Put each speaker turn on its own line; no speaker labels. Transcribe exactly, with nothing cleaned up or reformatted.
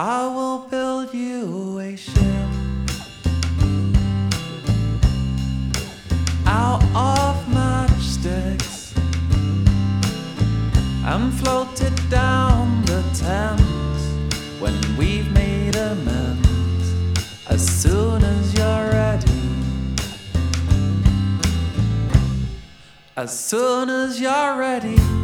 I will build you a ship out of matchsticks and float it down the Thames when we've made amends. As soon as you're ready, as soon as you're ready.